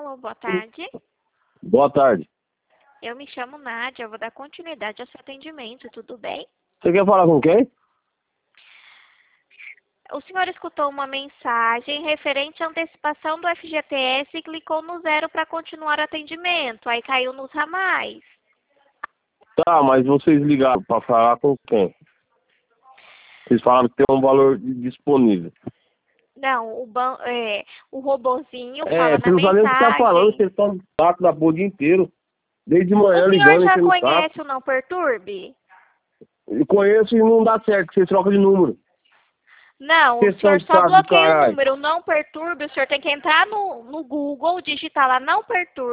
Alô, boa tarde. Boa tarde. Eu me chamo Nádia, eu vou dar continuidade ao seu atendimento, tudo bem? Você quer falar com quem? O senhor escutou uma mensagem referente à antecipação do FGTS e clicou no 0 para continuar o atendimento, aí caiu nos ramais. Tá, mas vocês ligaram para falar com quem? Vocês falaram que tem um valor disponível. Não, o robozinho fala na Você não sabe nem o que tá falando, mensagem. vocês estão no saco da boa o dia inteiro. Desde O manhã senhor ligando, já enchendo o saco. conhece o Não Perturbe? Eu conheço e não dá certo, vocês trocam de número. Não, o Vocês senhor de só saco do bloqueia o caralho. número Não Perturbe, o senhor tem que entrar no Google, digitar lá Não Perturbe.